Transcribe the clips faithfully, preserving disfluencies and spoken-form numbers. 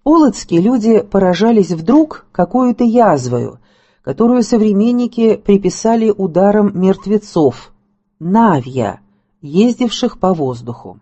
Полоцкие люди поражались вдруг какую-то язвою, которую современники приписали ударам мертвецов, навья, ездивших по воздуху.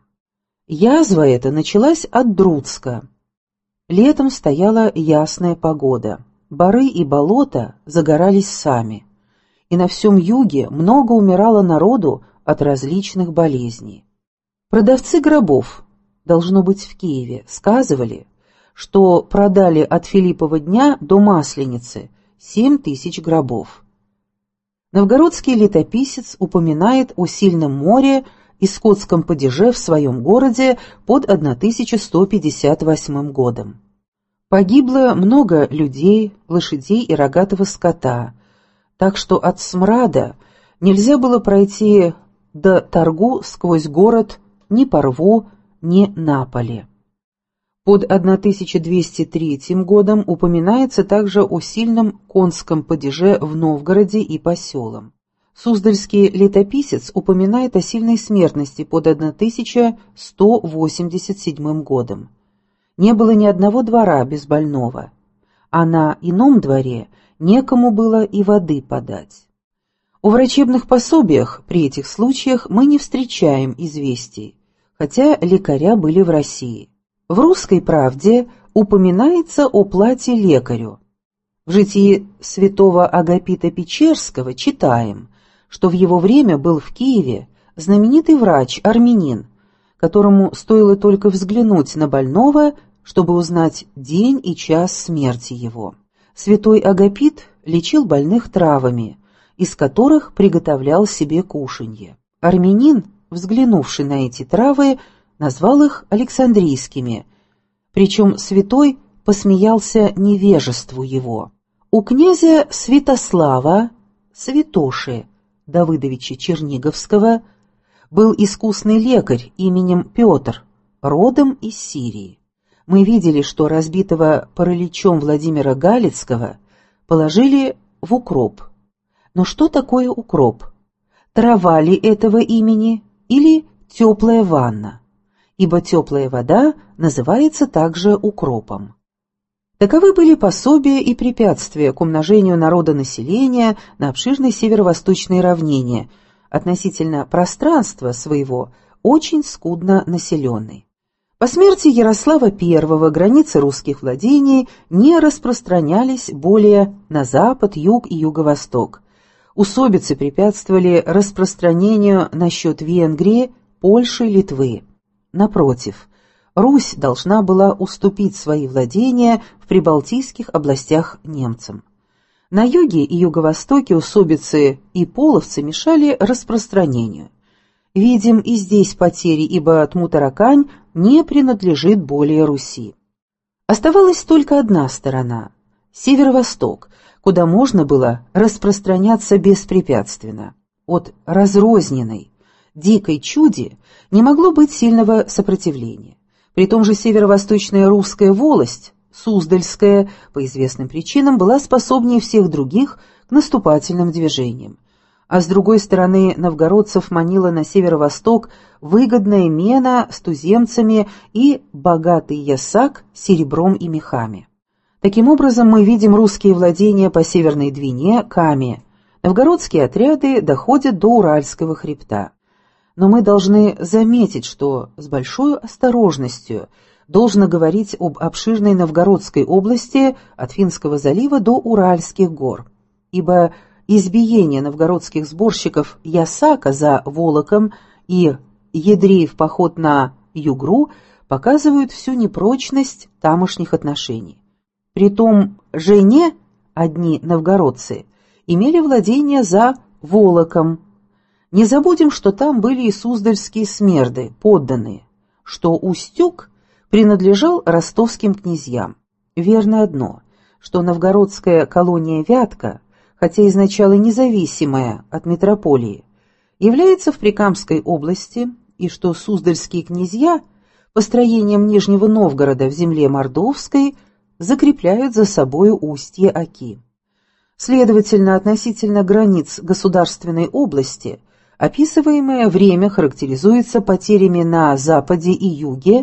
Язва эта началась от Друцка. Летом стояла ясная погода. Бары и болота загорались сами. И на всем юге много умирало народу от различных болезней. Продавцы гробов, должно быть в Киеве, сказывали, что продали от Филиппова дня до Масленицы семь тысяч гробов. Новгородский летописец упоминает о сильном море и скотском падеже в своем городе под тысяча сто пятьдесят восьмым годом. Погибло много людей, лошадей и рогатого скота, так что от смрада нельзя было пройти до торгу сквозь город ни по рву, ни на поле. Под тысяча двести третьим годом упоминается также о сильном конском падеже в Новгороде и по селам. Суздальский летописец упоминает о сильной смертности под тысяча сто восемьдесят седьмым годом. Не было ни одного двора без больного, а на ином дворе некому было и воды подать. О врачебных пособиях при этих случаях мы не встречаем известий, хотя лекаря были в России. В «Русской правде» упоминается о плате лекарю. В житии святого Агапита Печерского читаем, что в его время был в Киеве знаменитый врач-армянин, которому стоило только взглянуть на больного, чтобы узнать день и час смерти его. Святой Агапит лечил больных травами, из которых приготовлял себе кушанье. Армянин, взглянувший на эти травы, назвал их Александрийскими, причем святой посмеялся невежеству его. У князя Святослава, Святоши Давыдовича Черниговского, был искусный лекарь именем Петр, родом из Сирии. Мы видели, что разбитого параличом Владимира Галицкого положили в укроп. Но что такое укроп? Трава ли этого имени или теплая ванна? Ибо теплая вода называется также укропом. Таковы были пособия и препятствия к умножению народонаселения на обширной северо-восточной равнине, относительно пространства своего очень скудно населенной. По смерти Ярослава Первого границы русских владений не распространялись более на запад, юг и юго-восток. Усобицы препятствовали распространению насчет Венгрии, Польши, Литвы. Напротив, Русь должна была уступить свои владения в прибалтийских областях немцам. На юге и юго-востоке усобицы и половцы мешали распространению. Видим и здесь потери, ибо Тмутаракань не принадлежит более Руси. Оставалась только одна сторона – северо-восток, куда можно было распространяться беспрепятственно. От разрозненной, дикой чуди не могло быть сильного сопротивления. При том же северо-восточная русская волость, Суздальская, по известным причинам, была способнее всех других к наступательным движениям. А с другой стороны новгородцев манила на северо-восток выгодная мена с туземцами и богатый ясак с серебром и мехами. Таким образом, мы видим русские владения по Северной Двине, Каме. Новгородские отряды доходят до Уральского хребта. Но мы должны заметить, что с большой осторожностью должно говорить об обширной Новгородской области от Финского залива до Уральских гор, ибо избиение новгородских сборщиков Ясака за Волоком и Едреев поход на Югру показывают всю непрочность тамошних отношений. Притом жене одни новгородцы имели владение за Волоком. Не забудем, что там были и суздальские смерды, подданные, что Устюг принадлежал ростовским князьям. Верно одно, что новгородская колония Вятка, хотя изначально независимая от метрополии, является в Прикамской области, и что суздальские князья построением Нижнего Новгорода в земле Мордовской закрепляют за собою устье Оки. Следовательно, относительно границ государственной области описываемое время характеризуется потерями на западе и юге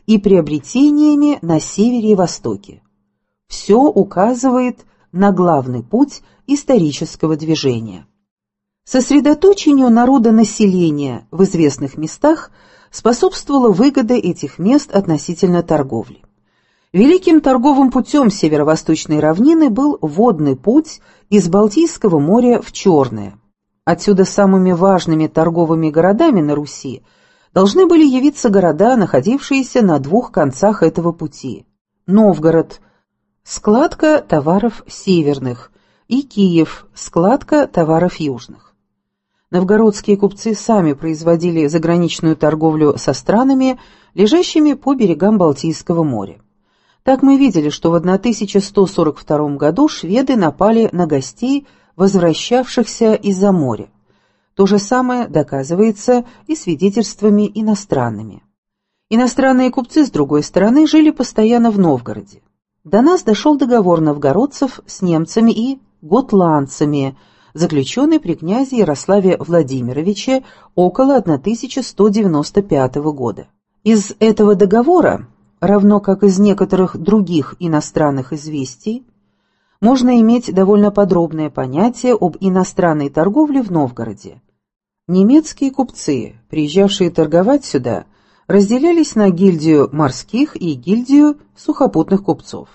и приобретениями на севере и востоке. Все указывает на главный путь исторического движения. Сосредоточению народонаселения в известных местах способствовала выгода этих мест относительно торговли. Великим торговым путем северо-восточной равнины был водный путь из Балтийского моря в Черное. Отсюда самыми важными торговыми городами на Руси должны были явиться города, находившиеся на двух концах этого пути. Новгород – складка товаров северных, и Киев – складка товаров южных. Новгородские купцы сами производили заграничную торговлю со странами, лежащими по берегам Балтийского моря. Так мы видели, что в тысяча сто сорок втором году шведы напали на гостей, возвращавшихся из-за моря. То же самое доказывается и свидетельствами иностранными. Иностранные купцы, с другой стороны, жили постоянно в Новгороде. До нас дошел договор новгородцев с немцами и готландцами, заключенный при князе Ярославе Владимировиче около тысяча сто девяносто пятого года. Из этого договора, равно как из некоторых других иностранных известий, можно иметь довольно подробное понятие об иностранной торговле в Новгороде. Немецкие купцы, приезжавшие торговать сюда, разделялись на гильдию морских и гильдию сухопутных купцов.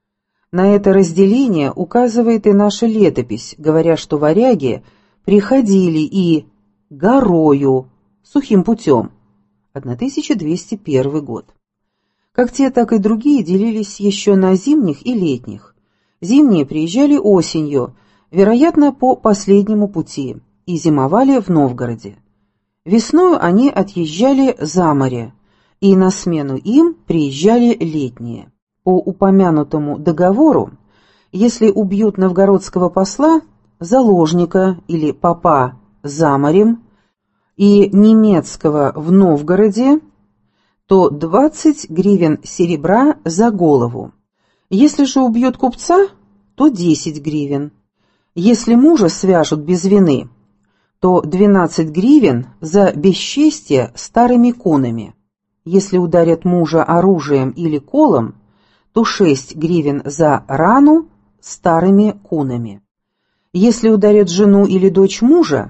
На это разделение указывает и наша летопись, говоря, что варяги приходили и горою, сухим путем, тысяча двести первый год. Как те, так и другие делились еще на зимних и летних. Зимние приезжали осенью, вероятно, по последнему пути, и зимовали в Новгороде. Весною они отъезжали за море, и на смену им приезжали летние. По упомянутому договору, если убьют новгородского посла, заложника или попа за морем, и немецкого в Новгороде, то двадцать гривен серебра за голову. Если же убьют купца, то десять гривен. Если мужа свяжут без вины, то двенадцать гривен за бесчестие старыми кунами. Если ударят мужа оружием или колом, то шесть гривен за рану старыми кунами. Если ударят жену или дочь мужа,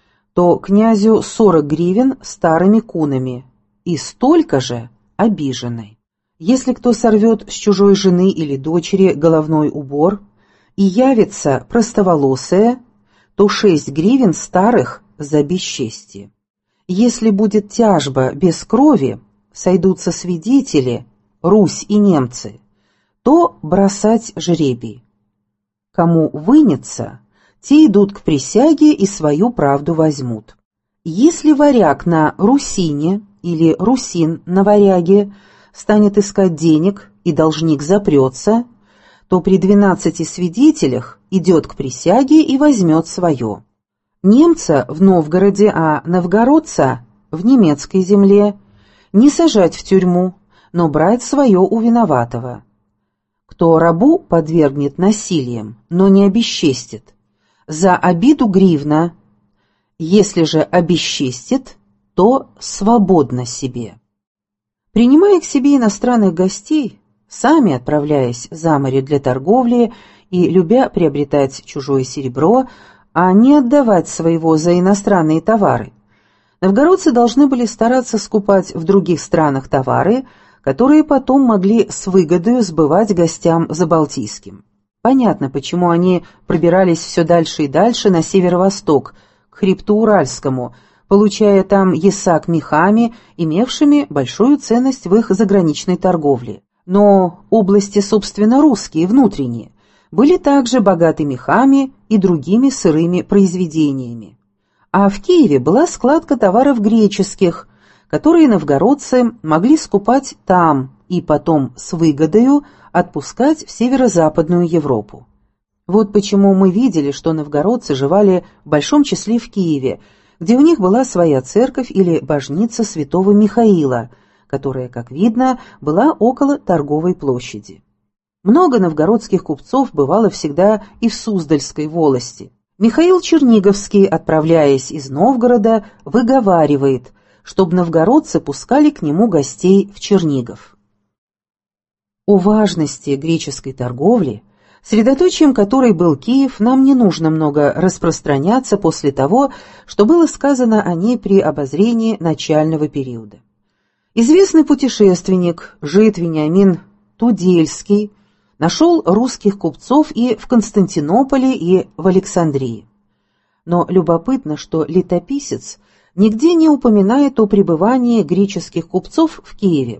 то князю сорок гривен старыми кунами и столько же обиженной. Если кто сорвет с чужой жены или дочери головной убор и явится простоволосая, то шесть гривен старых за бесчестие. Если будет тяжба без крови, сойдутся свидетели, Русь и немцы, то бросать жребий. Кому вынется, те идут к присяге и свою правду возьмут. Если варяг на русине или русин на варяге станет искать денег и должник запрется, то при двенадцати свидетелях идет к присяге и возьмет свое. Немца в Новгороде, а новгородца в немецкой земле не сажать в тюрьму, но брать свое у виноватого. Кто рабу подвергнет насилием, но не обесчестит, за обиду гривна, если же обесчестит, то свободно себе. Принимая к себе иностранных гостей, сами отправляясь за море для торговли и любя приобретать чужое серебро, а не отдавать своего за иностранные товары, новгородцы должны были стараться скупать в других странах товары, которые потом могли с выгодой сбывать гостям за Балтийским. Понятно, почему они пробирались все дальше и дальше на северо-восток, к хребту Уральскому, получая там ясак мехами, имевшими большую ценность в их заграничной торговле. Но области, собственно, русские, внутренние, были также богаты мехами и другими сырыми произведениями. А в Киеве была складка товаров греческих, которые новгородцы могли скупать там и потом с выгодою отпускать в северо-западную Европу. Вот почему мы видели, что новгородцы живали в большом числе в Киеве, где у них была своя церковь или божница святого Михаила, которая, как видно, была около торговой площади. Много новгородских купцов бывало всегда и в Суздальской волости. Михаил Черниговский, отправляясь из Новгорода, выговаривает, чтобы новгородцы пускали к нему гостей в Чернигов. О важности греческой торговли, средоточием которой был Киев, нам не нужно много распространяться после того, что было сказано о ней при обозрении начального периода. Известный путешественник, жид Вениамин Тудельский, нашел русских купцов и в Константинополе, и в Александрии. Но любопытно, что летописец нигде не упоминает о пребывании греческих купцов в Киеве,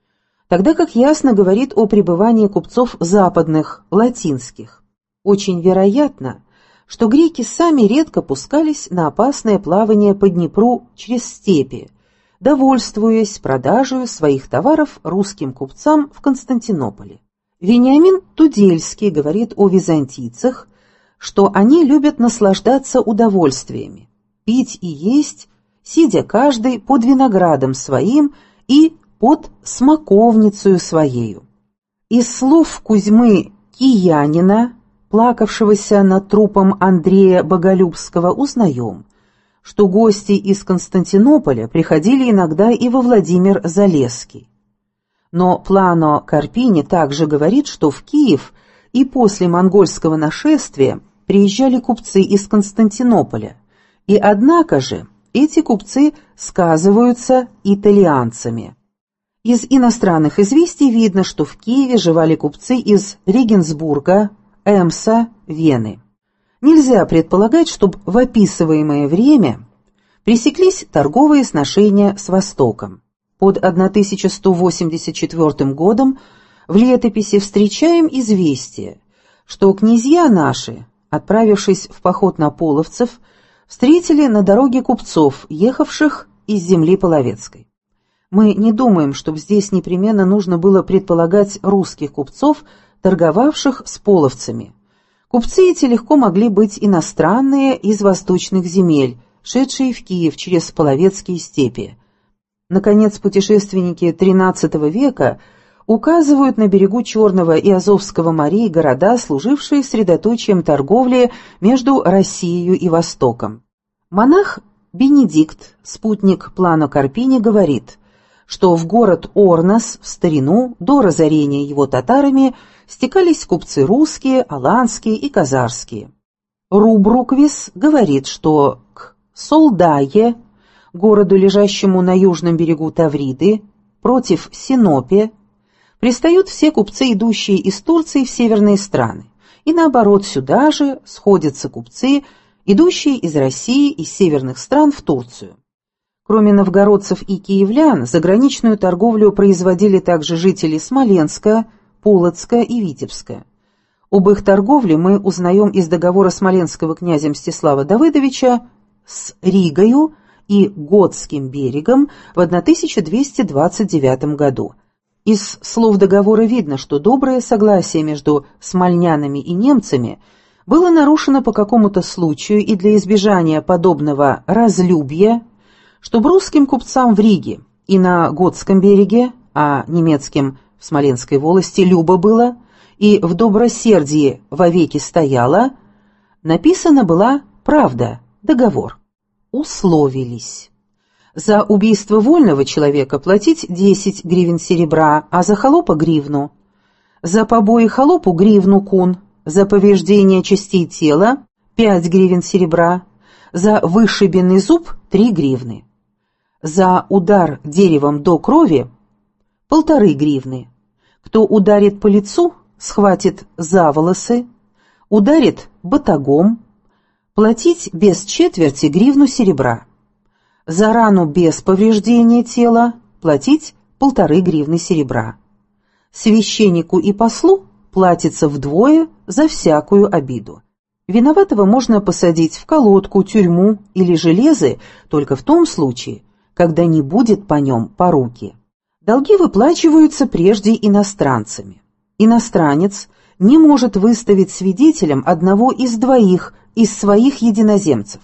тогда как ясно говорит о пребывании купцов западных, латинских. Очень вероятно, что греки сами редко пускались на опасное плавание по Днепру через степи, довольствуясь продажей своих товаров русским купцам в Константинополе. Вениамин Тудельский говорит о византийцах, что они любят наслаждаться удовольствиями, пить и есть, сидя каждый под виноградом своим и под смоковницею своею. Из слов Кузьмы Киянина, плакавшегося над трупом Андрея Боголюбского, узнаем, что гости из Константинополя приходили иногда и во Владимир-Залесский. Но Плано Карпини также говорит, что в Киев и после монгольского нашествия приезжали купцы из Константинополя, и однако же эти купцы сказываются итальянцами. Из иностранных известий видно, что в Киеве живали купцы из Регенсбурга, Эмса, Вены. Нельзя предполагать, чтобы в описываемое время пресеклись торговые сношения с Востоком. Под тысяча сто восемьдесят четвёртым годом в летописи встречаем известие, что князья наши, отправившись в поход на половцев, встретили на дороге купцов, ехавших из земли половецкой. Мы не думаем, чтобы здесь непременно нужно было предполагать русских купцов, торговавших с половцами. Купцы эти легко могли быть иностранные из восточных земель, шедшие в Киев через половецкие степи. Наконец, путешественники тринадцатого века указывают на берегу Черного и Азовского морей города, служившие средоточием торговли между Россией и Востоком. Монах Бенедикт, спутник Плано Карпини, говорит, что в город Орнос в старину, до разорения его татарами, стекались купцы русские, аланские и казарские. Рубруквис говорит, что к Солдае, городу, лежащему на южном берегу Тавриды, против Синопе, пристают все купцы, идущие из Турции в северные страны, и наоборот сюда же сходятся купцы, идущие из России и северных стран в Турцию. Кроме новгородцев и киевлян, заграничную торговлю производили также жители Смоленска, Полоцка и Витебска. Об их торговле мы узнаем из договора смоленского князя Мстислава Давыдовича с Ригою и Готским берегом в тысяча двести двадцать девятом году. Из слов договора видно, что доброе согласие между смольнянами и немцами было нарушено по какому-то случаю, и для избежания подобного разлюбья, чтобы русским купцам в Риге и на Готском береге, а немецким в Смоленской волости любо было, и в добросердии вовеки стояло, написана была правда, договор. Условились. За убийство вольного человека платить десять гривен серебра, а за холопа гривну. За побои холопу гривну кун, за повреждение частей тела пять гривен серебра, за вышибенный зуб три гривны. За удар деревом до крови полторы гривны. Кто ударит по лицу, схватит за волосы, ударит батагом, платить без четверти гривну серебра. За рану без повреждения тела платить полторы гривны серебра. Священнику и послу платится вдвое за всякую обиду. Виноватого можно посадить в колодку, тюрьму или железы только в том случае, когда не будет по нем поруки. Долги выплачиваются прежде иностранцами. Иностранец не может выставить свидетелем одного из двоих из своих единоземцев.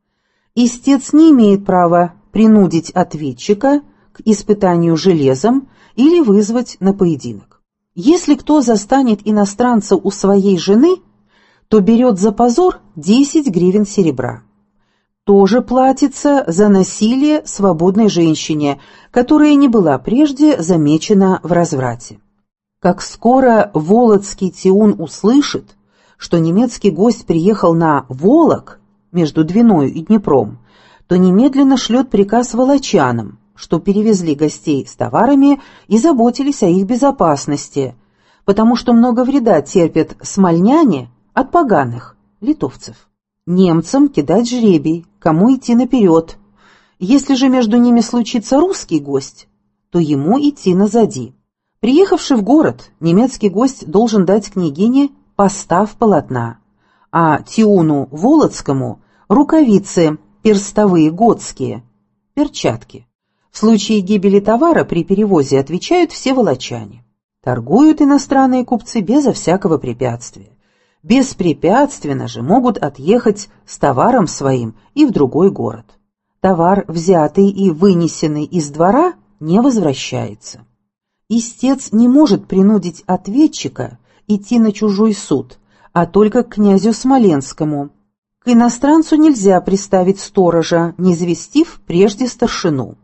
Истец не имеет права принудить ответчика к испытанию железом или вызвать на поединок. Если кто застанет иностранца у своей жены, то берет за позор десять гривен серебра. тоже платится за насилие свободной женщине, которая не была прежде замечена в разврате. Как скоро володский тиун услышит, что немецкий гость приехал на Волок между Двиною и Днепром, то немедленно шлет приказ волочанам, что перевезли гостей с товарами и заботились о их безопасности, потому что много вреда терпят смольняне от поганых, литовцев. Немцам кидать жребий, кому идти наперед. Если же между ними случится русский гость, то ему идти назади. Приехавший в город, немецкий гость должен дать княгине постав полотна, а тиуну володскому — рукавицы перстовые готские, перчатки. В случае гибели товара при перевозе отвечают все волочане. Торгуют иностранные купцы безо всякого препятствия. Беспрепятственно же могут отъехать с товаром своим и в другой город. Товар, взятый и вынесенный из двора, не возвращается. Истец не может принудить ответчика идти на чужой суд, а только к князю Смоленскому. К иностранцу нельзя приставить сторожа, не известив прежде старшину.